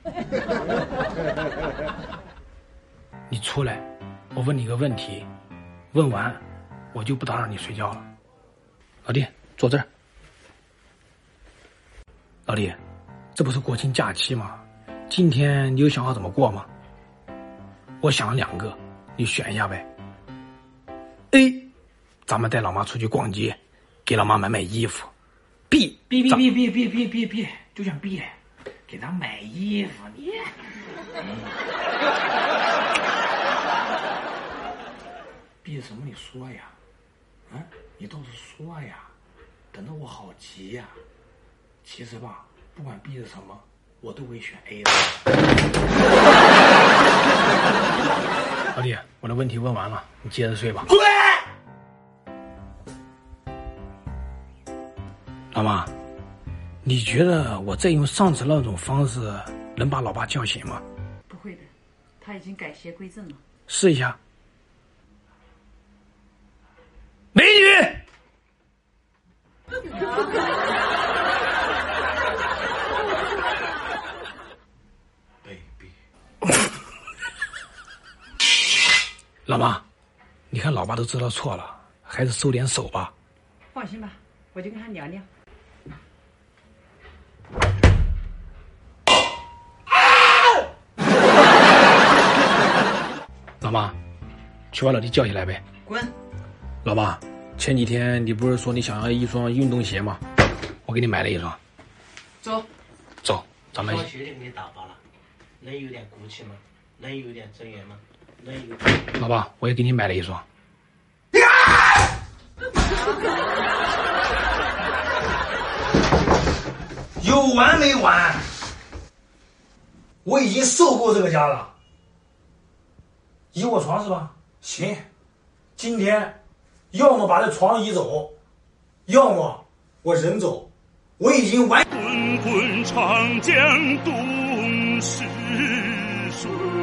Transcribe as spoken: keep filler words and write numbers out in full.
你出来，我问你个问题，问完我就不打扰你睡觉了。老弟，坐这儿。老弟，这不是国庆假期吗？今天你有想好怎么过吗？我想了两个，你选一下呗。A， 咱们带老妈出去逛街，给老妈买买衣服。B B B B B B B B B， 就想 B， 给她买衣服你。B 什么？你说呀？嗯，你倒是说呀，等得我好急呀。其实吧，不管 B 是什么，我都会选 A 的。 老弟，我的问题问完了，你接着睡吧。 对。 老妈，你觉得我再用上次那种方式能把老爸叫醒吗？ 不会的，他已经改邪归正了。 试一下。美女。老妈，你看老爸都知道错了，还是收点手吧。 放心吧，我就跟他聊聊。 老妈，去把老弟叫起来呗。 滚！ 老爸，前几天你不是说你想要一双运动鞋吗？我给你买了一双。 走， 走，咱们。 双鞋就给你打发了，能有点骨气吗？能有点尊严吗？能有。 老爸，我也给你买了一双。 有完没完？我已经受够这个家了。移我床是吧？行，今天要么把这床移走，要么我人走。我已经完。 滚滚长江东逝水。